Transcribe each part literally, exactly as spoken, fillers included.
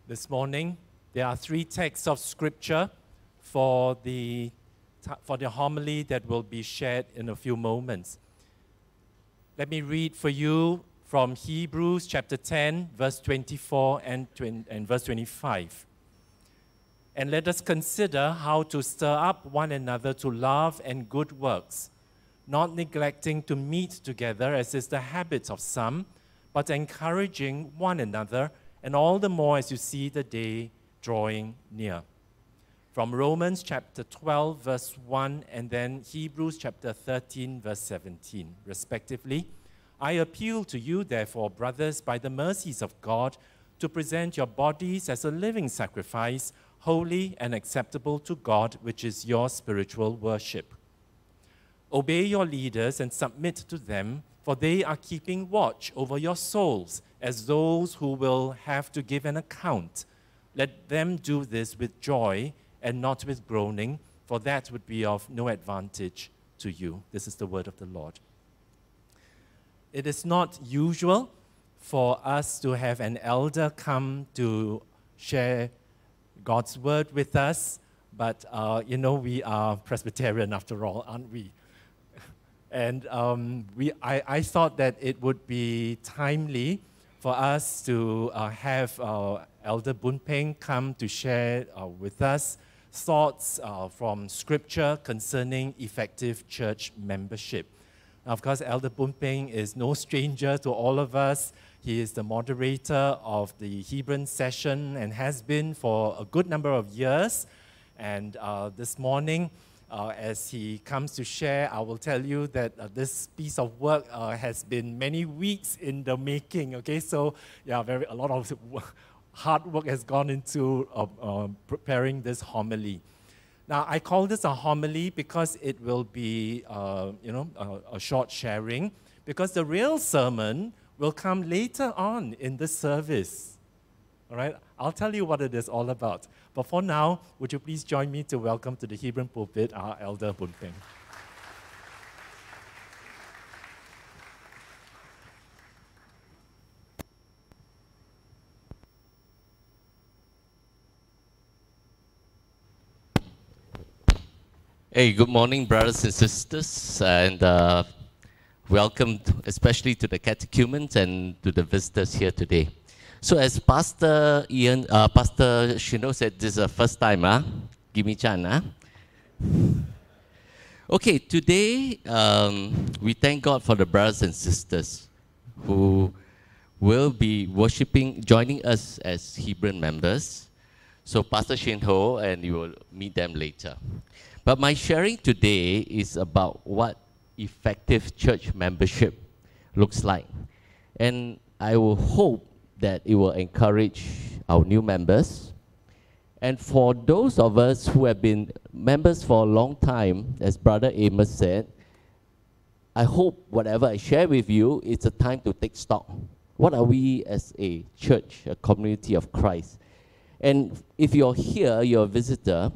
This morning, there are three texts of Scripture for the, for the homily that will be shared in a few moments. Let me read for you from Hebrews chapter ten, verse twenty-four and, and verse twenty-five. And let us consider how to stir up one another to love and good works, not neglecting to meet together as is the habit of some, but encouraging one another, and all the more as you see the day drawing near. From Romans chapter twelve, verse one, and then Hebrews chapter thirteen, verse seventeen, respectively. I appeal to you, therefore, brothers, by the mercies of God, to present your bodies as a living sacrifice, holy and acceptable to God, which is your spiritual worship. Obey your leaders and submit to them, for they are keeping watch over your souls, as those who will have to give an account. Let them do this with joy and not with groaning, for that would be of no advantage to you. This is the word of the Lord. It is not usual for us to have an elder come to share God's word with us, but uh, you know, we are Presbyterian after all, aren't we? And um, we, I, I thought that it would be timely for us to uh, have uh, Elder Boon Peng come to share uh, with us thoughts uh, from Scripture concerning effective church membership. Now, of course, Elder Boon Peng is no stranger to all of us. He is the moderator of the Hebron session and has been for a good number of years. And uh, this morning, uh, as he comes to share, I will tell you that uh, this piece of work uh, has been many weeks in the making. Okay, so yeah, very a lot of hard work has gone into uh, uh, preparing this homily. Now, I call this a homily because it will be, uh, you know, a, a short sharing, because the real sermon will come later on in the service. All right? I'll tell you what it is all about. But for now, would you please join me to welcome to the Hebron pulpit our Elder Boon Peng. Hey, good morning, brothers and sisters, and uh, welcome to, especially to the catechumens and to the visitors here today. So as Pastor Ian, uh, Pastor Shino said, this is the first time, huh? Give me chance, huh? Okay, today um, we thank God for the brothers and sisters who will be worshiping, joining us as Hebron members. So Pastor Shin Ho, and you will meet them later. But my sharing today is about what effective church membership looks like. And I will hope that it will encourage our new members. And for those of us who have been members for a long time, as Brother Amos said, I hope whatever I share with you, it's a time to take stock. What are we as a church, a community of Christ? And if you're here, you're a visitor,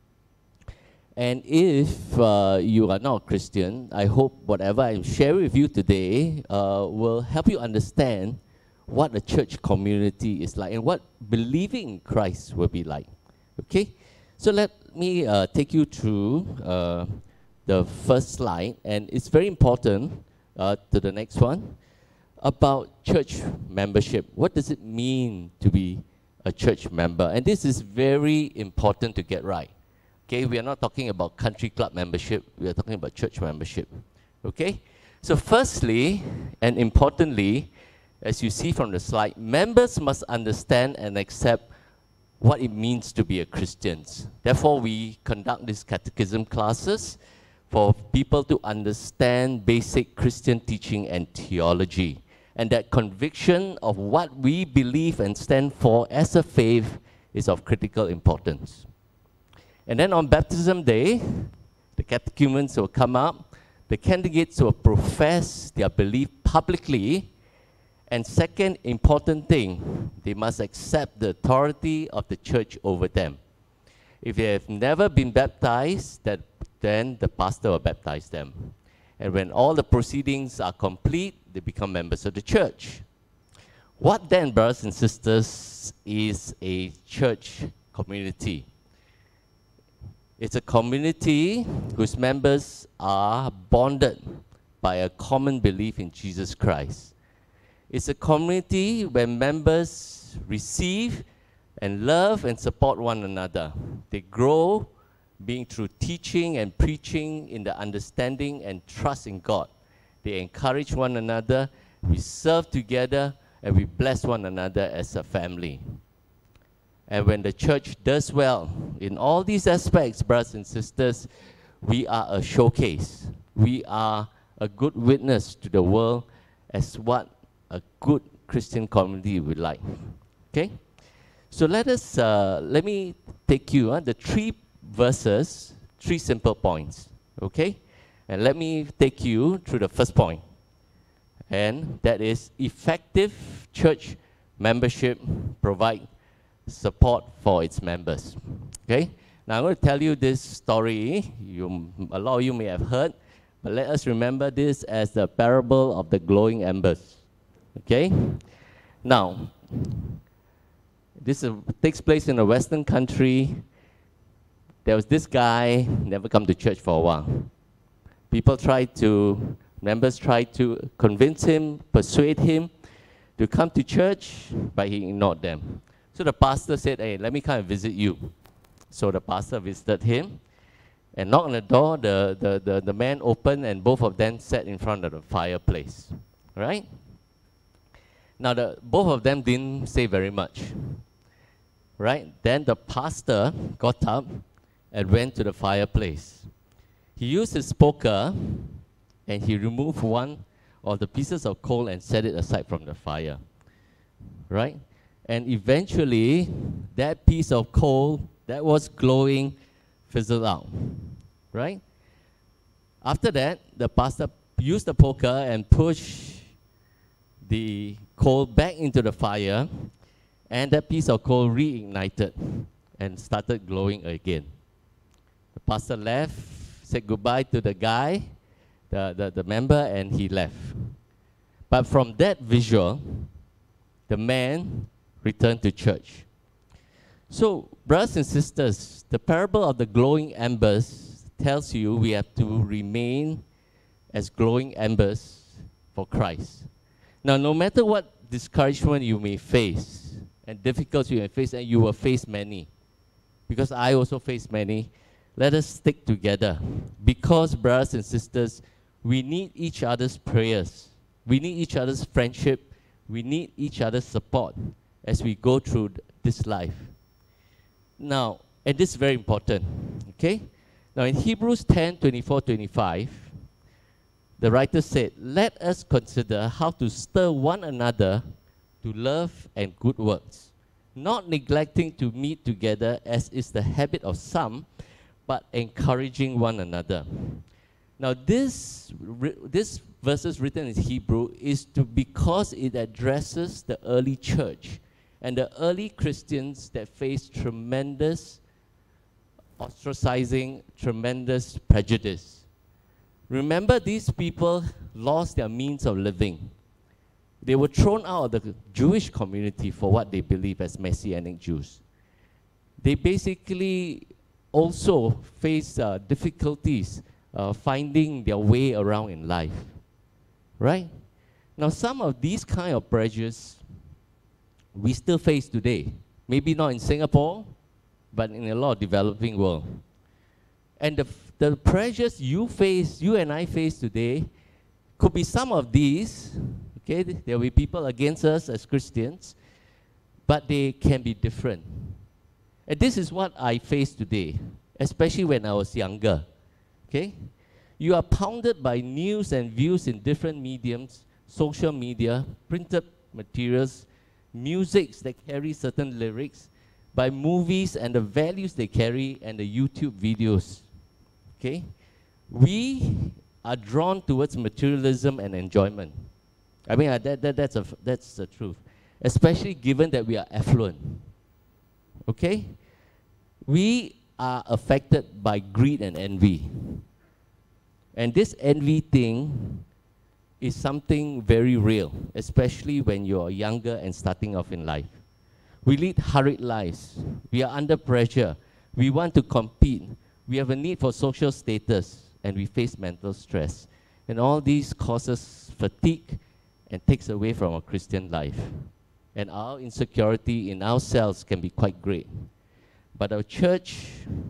and if uh, you are not a Christian, I hope whatever I share with you today uh, will help you understand what a church community is like and what believing in Christ will be like. Okay? So let me uh, take you through uh, the first slide, and it's very important uh, to the next one about church membership. What does it mean to be a church member? And this is very important to get right. Okay, we are not talking about country club membership, we are talking about church membership. Okay? So firstly, and importantly, as you see from the slide, members must understand and accept what it means to be a Christian. Therefore, we conduct these catechism classes for people to understand basic Christian teaching and theology. And that conviction of what we believe and stand for as a faith is of critical importance. And then on baptism day, the catechumens will come up, the candidates will profess their belief publicly, and second important thing, they must accept the authority of the church over them. If they have never been baptized, that, then the pastor will baptize them. And when all the proceedings are complete, they become members of the church. What then, brothers and sisters, is a church community? It's a community whose members are bonded by a common belief in Jesus Christ. It's a community where members receive and love and support one another. They grow being through teaching and preaching in the understanding and trust in God. They encourage one another, we serve together, and we bless one another as a family. And when the church does well in all these aspects, brothers and sisters, we are a showcase. We are a good witness to the world as what a good Christian community would like. Okay? So let us, uh, let me take you, uh, the three verses, three simple points. Okay? And let me take you through the first point. And that is effective church membership provide support for its members. Okay? Now I'm going to tell you this story. You, a lot of you may have heard, but let us remember this as the parable of the glowing embers. Okay? Now, this is, takes place in a Western country. There was this guy, never come to church for a while. People tried to, members tried to convince him, persuade him to come to church, but he ignored them. So the pastor said, hey, let me come and visit you. So the pastor visited him and knocked on the door. The, the, the, the man opened and both of them sat in front of the fireplace. Right? Now, the, both of them didn't say very much. Right? Then the pastor got up and went to the fireplace. He used his poker and he removed one of the pieces of coal and set it aside from the fire. Right? And eventually, that piece of coal that was glowing fizzled out. Right? After that, the pastor used the poker and pushed the coal back into the fire, and that piece of coal reignited and started glowing again. The pastor left, said goodbye to the guy, the, the, the member, and he left. But from that visual, the man returned to church. So, brothers and sisters, the parable of the glowing embers tells you we have to remain as glowing embers for Christ. Now, no matter what discouragement you may face, and difficulties you may face, and you will face many, because I also face many, let us stick together. Because, brothers and sisters, we need each other's prayers. We need each other's friendship. We need each other's support as we go through this life. Now, and this is very important, okay? Now, in Hebrews ten, twenty-four, twenty-five, the writer said, let us consider how to stir one another to love and good works, not neglecting to meet together as is the habit of some, but encouraging one another. Now, this, this verses written in Hebrew is to because it addresses the early church and the early Christians that faced tremendous ostracizing, tremendous prejudice. Remember, these people lost their means of living. They were thrown out of the Jewish community for what they believe as Messianic Jews. They basically also faced uh, difficulties uh, finding their way around in life. Right? Now, some of these kind of pressures we still face today. Maybe not in Singapore, but in a lot of developing world. And the, the pressures you face, you and I face today, could be some of these. Okay, there will be people against us as Christians, but they can be different. And this is what I face today, especially when I was younger. Okay? You are pounded by news and views in different mediums, social media, printed materials, musics that carry certain lyrics, by movies and the values they carry and the YouTube videos. Okay? We are drawn towards materialism and enjoyment. I mean, uh, that, that, that's, a, that's the truth. Especially given that we are affluent. Okay? We are affected by greed and envy. And this envy thing is something very real, especially when you're younger and starting off in life. We lead hurried lives. We are under pressure. We want to compete. We have a need for social status, and we face mental stress. And all these causes fatigue and takes away from our Christian life. And our insecurity in ourselves can be quite great. But our church,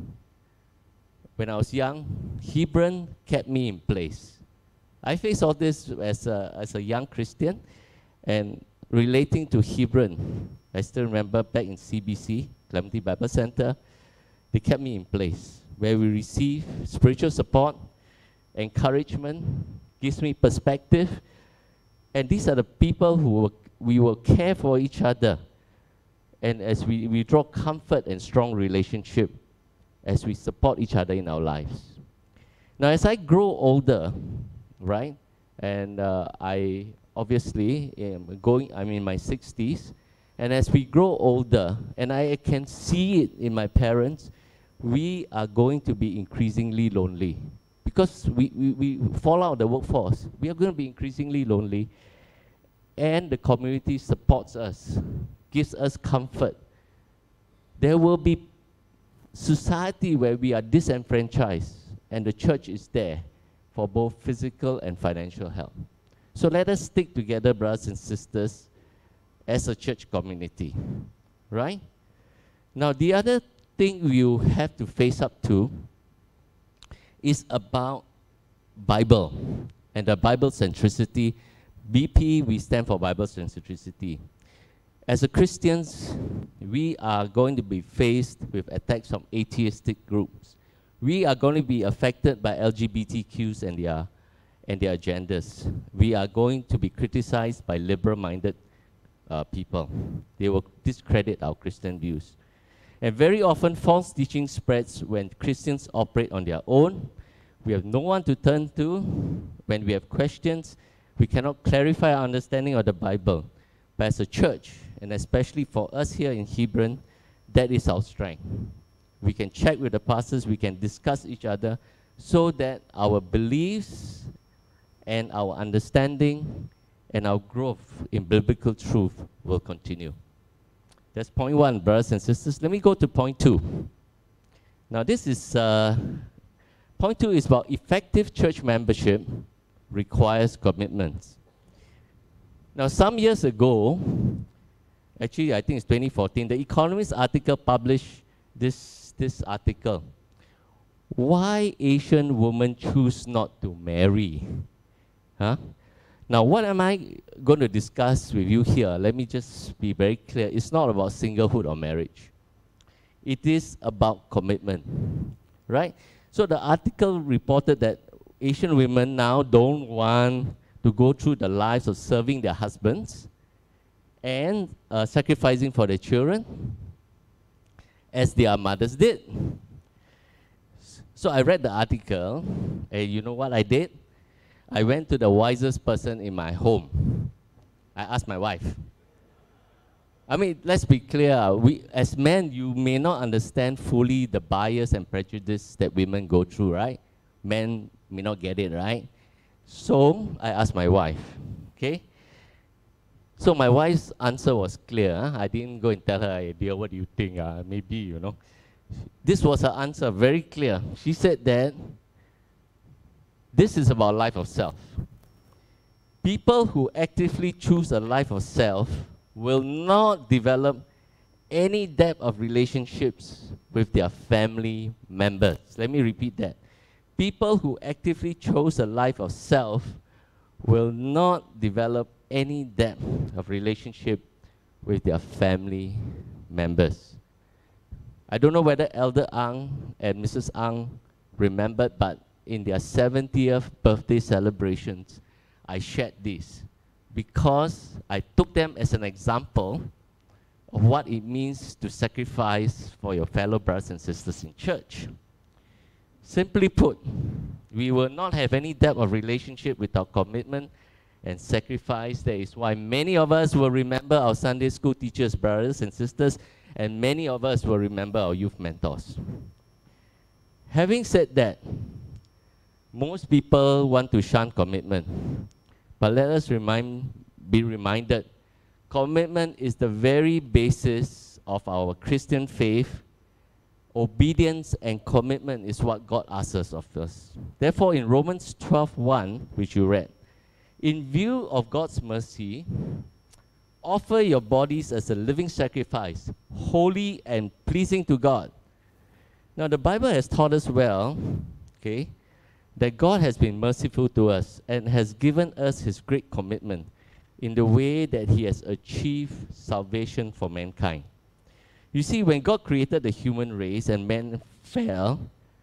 when I was young, Hebron kept me in place. I faced all this as a, as a young Christian, and relating to Hebron, I still remember back in C B C, Clementi Bible Center, they kept me in place, where we receive spiritual support, encouragement, gives me perspective, and these are the people who will, we will care for each other, and as we, we draw comfort and strong relationship as we support each other in our lives. Now, as I grow older, right, and uh, I obviously am going, I'm in my sixties, and as we grow older, and I can see it in my parents, we are going to be increasingly lonely. Because we, we, we fall out of the workforce, we are going to be increasingly lonely, and the community supports us, gives us comfort. There will be society where we are disenfranchised, and the church is there for both physical and financial help. So let us stick together, brothers and sisters, as a church community, right? Now, the other thing you have to face up to is about Bible and the Bible centricity. B P, we stand for Bible centricity. As a Christians, we are going to be faced with attacks from atheistic groups. We are going to be affected by L G B T Qs and their, and their agendas. We are going to be criticized by liberal-minded uh, people. They will discredit our Christian views. And very often, false teaching spreads when Christians operate on their own. We have no one to turn to. When we have questions, we cannot clarify our understanding of the Bible. But as a church, and especially for us here in Hebron, that is our strength. We can check with the pastors, we can discuss each other, so that our beliefs and our understanding and our growth in biblical truth will continue. That's point one, brothers and sisters. Let me go to point two. Now this is, uh, point two is about effective church membership requires commitments. Now some years ago, actually I think it's twenty fourteen, The Economist article published this, this article. Why Asian women choose not to marry? Huh? Now, what am I going to discuss with you here? Let me just be very clear. It's not about singlehood or marriage. It is about commitment, right? So the article reported that Asian women now don't want to go through the lives of serving their husbands and uh, sacrificing for their children as their mothers did. So I read the article, and you know what I did? I went to the wisest person in my home. I asked my wife. I mean, let's be clear. We, as men, you may not understand fully the bias and prejudice that women go through, right? Men may not get it, right? So I asked my wife, okay? So my wife's answer was clear. Huh? I didn't go and tell her, hey, dear, what do you think? Uh, maybe, you know. This was her answer, very clear. She said that this is about life of self. People who actively choose a life of self will not develop any depth of relationships with their family members. Let me repeat that. People who actively chose a life of self will not develop any depth of relationship with their family members. I don't know whether Elder Ang and Missus Ang remembered, but in their seventieth birthday celebrations, I shared this because I took them as an example of what it means to sacrifice for your fellow brothers and sisters in church. Simply put, we will not have any depth of relationship without commitment and sacrifice. That is why many of us will remember our Sunday school teachers, brothers and sisters, and many of us will remember our youth mentors. Having said that, most people want to shun commitment, But let us remind, be reminded, commitment is the very basis of our Christian faith. Obedience and commitment is what God asks us of us. Therefore, in Romans twelve one, which you read, in view of God's mercy, offer your bodies as a living sacrifice, holy and pleasing to God. Now, the Bible has taught us well, okay, that God has been merciful to us and has given us his great commitment in the way that he has achieved salvation for mankind. You see, when God created the human race and man fell,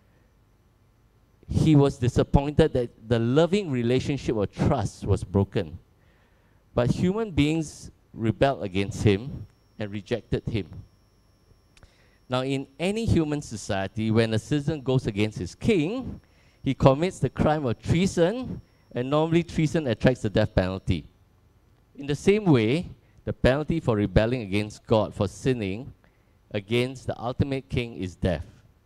he was disappointed that the loving relationship of trust was broken. But human beings rebelled against him and rejected him. Now, in any human society, when a citizen goes against his king, he commits the crime of treason, and normally treason attracts the death penalty. In the same way, the penalty for rebelling against God, for sinning against the ultimate king, is death.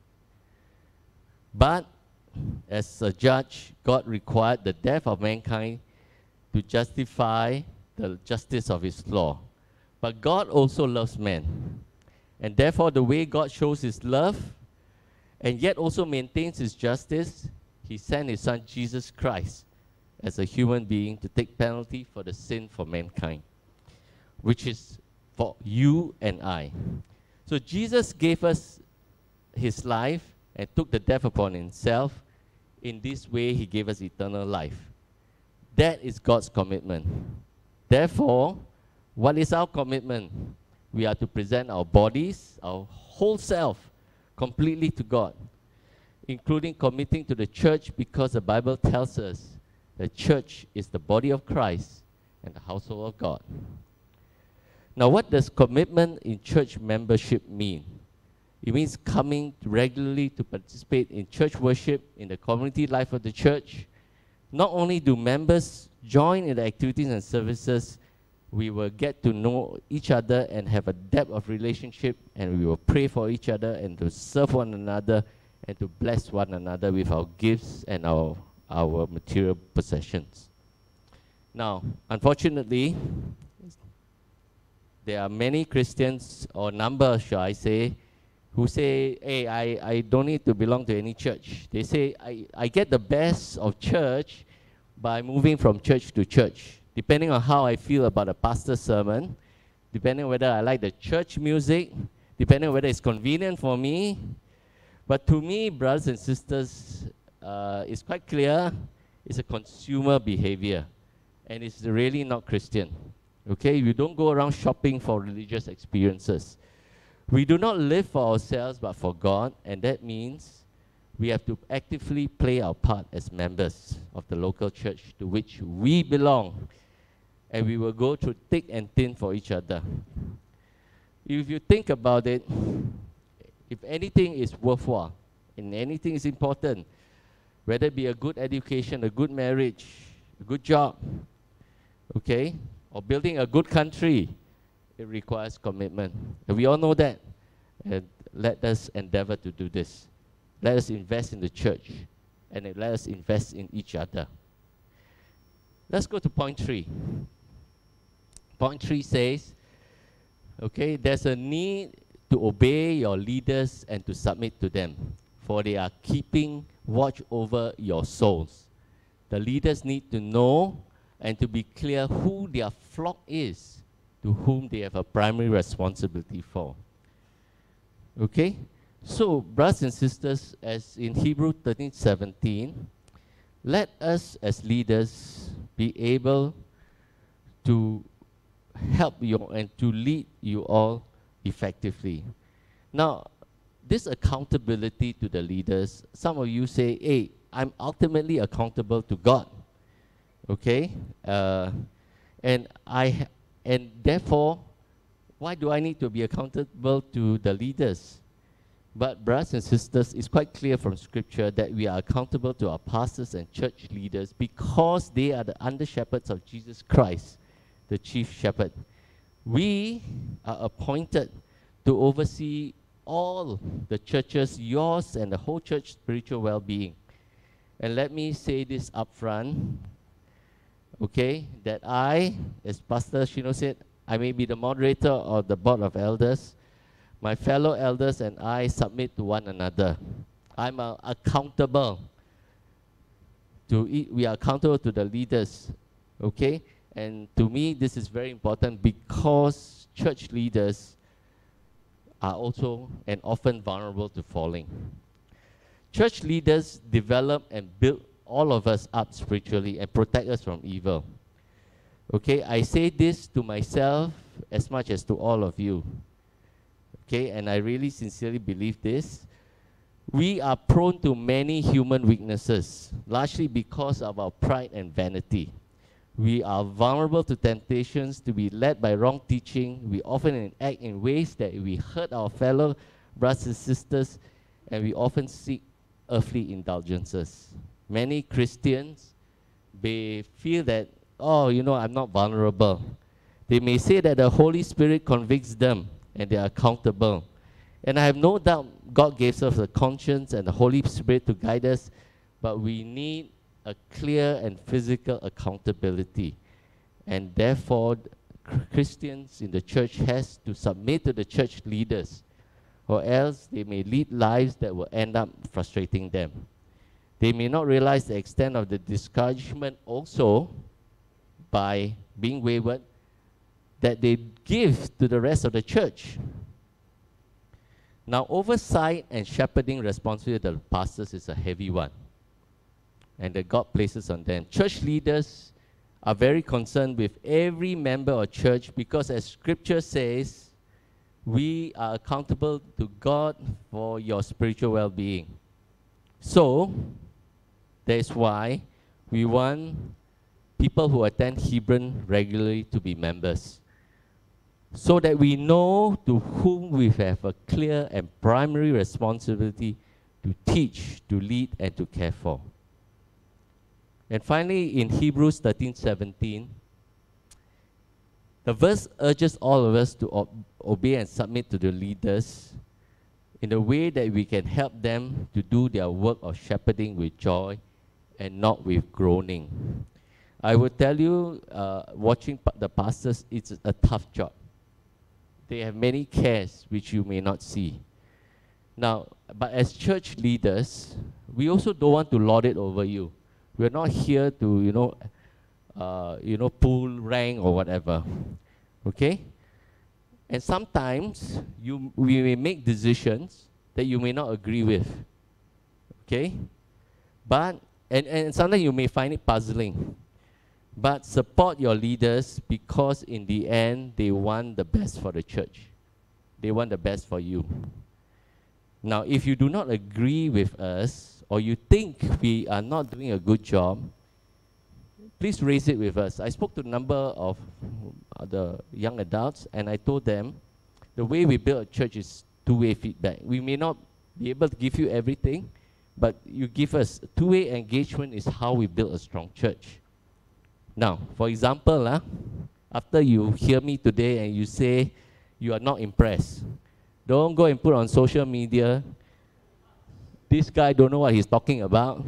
But as a judge, God required the death of mankind to justify the justice of his law. But God also loves man. And therefore, the way God shows his love and yet also maintains his justice, he sent his son Jesus Christ as a human being to take penalty for the sin for mankind, which is for you and I. So Jesus gave us his life and took the death upon himself. In this way, he gave us eternal life. That is God's commitment. Therefore, what is our commitment? We are to present our bodies, our whole self, completely to God, including committing to the church, because the Bible tells us the church is the body of Christ and the household of God. Now, what does commitment in church membership mean? It means coming regularly to participate in church worship, in the community life of the church. Not only do members join in the activities and services, we will get to know each other and have a depth of relationship, and we will pray for each other and to serve one another and to bless one another with our gifts and our, our material possessions. Now, unfortunately, there are many Christians, or number, shall I say, who say, hey, I, I don't need to belong to any church. They say, I, I get the best of church by moving from church to church, depending on how I feel about a pastor's sermon, depending on whether I like the church music, depending on whether it's convenient for me. But to me, brothers and sisters, uh, it's quite clear it's a consumer behavior, and it's really not Christian. Okay, you don't go around shopping for religious experiences. We do not live for ourselves, but for God, and that means we have to actively play our part as members of the local church to which we belong, and we will go through thick and thin for each other. If you think about it, if anything is worthwhile, and anything is important, whether it be a good education, a good marriage, a good job, okay, or building a good country, it requires commitment. And we all know that. And let us endeavor to do this. Let us invest in the church, and let us invest in each other. Let's go to point three. Point three says, okay, there's a need to obey your leaders and to submit to them, for they are keeping watch over your souls. The leaders need to know and to be clear who their flock is, to whom they have a primary responsibility for. Okay? So, brothers and sisters, as in Hebrews thirteen seventeen, let us as leaders be able to help you and to lead you all effectively. Now, this accountability to the leaders, some of you say, hey, I'm ultimately accountable to God. Okay? Uh, and I and therefore, why do I need to be accountable to the leaders? But brothers and sisters, it's quite clear from Scripture that we are accountable to our pastors and church leaders because they are the under-shepherds of Jesus Christ, the chief shepherd. We are appointed to oversee all the churches, yours and the whole church spiritual well-being. And let me say this up front. okay, that I, as Pastor Shino said, I may be the moderator of the board of elders. My fellow elders and I submit to one another. I'm uh, accountable to e we are accountable to the leaders, okay? And to me, this is very important because church leaders are also and often vulnerable to falling. Church leaders develop and build all of us up spiritually and protect us from evil. Okay, I say this to myself as much as to all of you. Okay, and I really sincerely believe this. We are prone to many human weaknesses, largely because of our pride and vanity. We are vulnerable to temptations to be led by wrong teaching. We often act in ways that we hurt our fellow brothers and sisters, and we often seek earthly indulgences. Many Christians, they feel that, oh, you know, I'm not vulnerable. They may say that the Holy Spirit convicts them and they are accountable. And I have no doubt God gave us a conscience and the Holy Spirit to guide us, but we need a clear and physical accountability. And therefore, Christians in the church has to submit to the church leaders, or else they may lead lives that will end up frustrating them. They may not realize the extent of the discouragement also by being wayward that they give to the rest of the church. Now, oversight and shepherding responsibility of the pastors is a heavy one, and that God places on them. Church leaders are very concerned with every member of church because, as Scripture says, we are accountable to God for your spiritual well-being. So, that's why we want people who attend Hebron regularly to be members, so that we know to whom we have a clear and primary responsibility to teach, to lead, and to care for. And finally, in Hebrews thirteen seventeen, the verse urges all of us to ob obey and submit to the leaders in a way that we can help them to do their work of shepherding with joy and not with groaning. I would tell you, uh, watching pa the pastors, it's a tough job. They have many cares which you may not see. Now, but as church leaders, we also don't want to lord it over you. We're not here to, you know, uh, you know, pull rank or whatever, okay? And sometimes you, we may make decisions that you may not agree with, okay? But, and, and sometimes you may find it puzzling. But support your leaders because in the end, they want the best for the church. They want the best for you. Now, if you do not agree with us, or you think we are not doing a good job, please raise it with us. I spoke to a number of uh, the young adults, and I told them the way we build a church is two-way feedback. We may not be able to give you everything, but you give us two-way engagement is how we build a strong church. Now, for example, uh, after you hear me today and you say you are not impressed, don't go and put on social media, this guy don't know what he's talking about.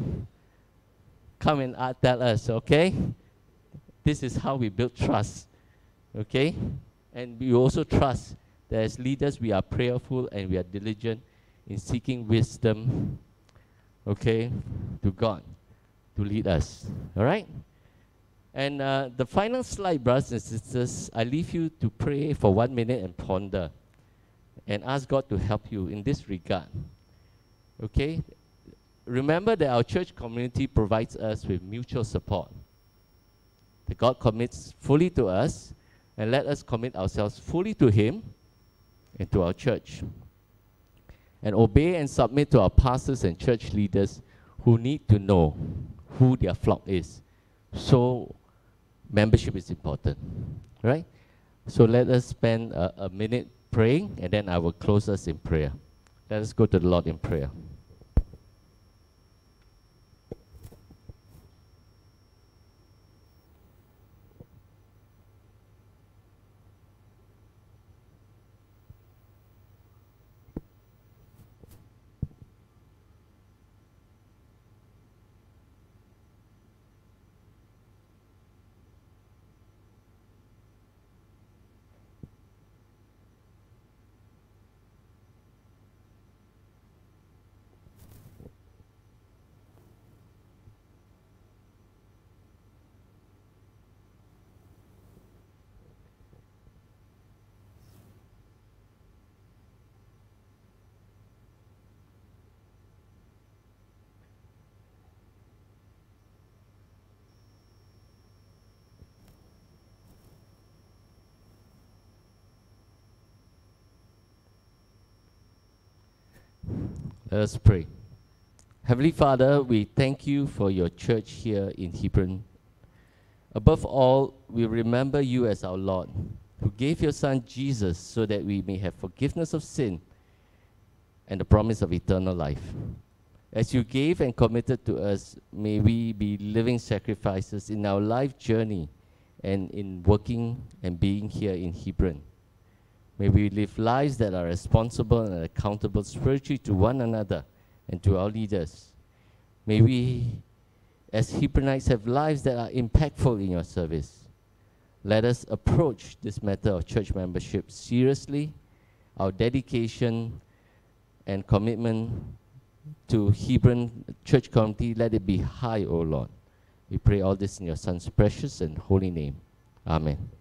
Come and uh, tell us, okay? This is how we build trust, okay? And we also trust that as leaders, we are prayerful and we are diligent in seeking wisdom, okay, to God to lead us, all right? And uh, the final slide, brothers and sisters, I leave you to pray for one minute and ponder and ask God to help you in this regard. Okay? Remember that our church community provides us with mutual support. That God commits fully to us, and let us commit ourselves fully to Him and to our church. And obey and submit to our pastors and church leaders who need to know who their flock is. So, membership is important, right? So let us spend a, a minute praying, and then I will close us in prayer. Let us go to the Lord in prayer. Let us pray. Heavenly Father, we thank you for your church here in Hebron. Above all, we remember you as our Lord, who gave your Son Jesus so that we may have forgiveness of sin and the promise of eternal life. As you gave and committed to us, may we be living sacrifices in our life journey and in working and being here in Hebron. May we live lives that are responsible and accountable spiritually to one another and to our leaders. May we, as Hebronites, have lives that are impactful in your service. Let us approach this matter of church membership seriously. Our dedication and commitment to Hebron church community, let it be high, O Lord. We pray all this in your Son's precious and holy name. Amen.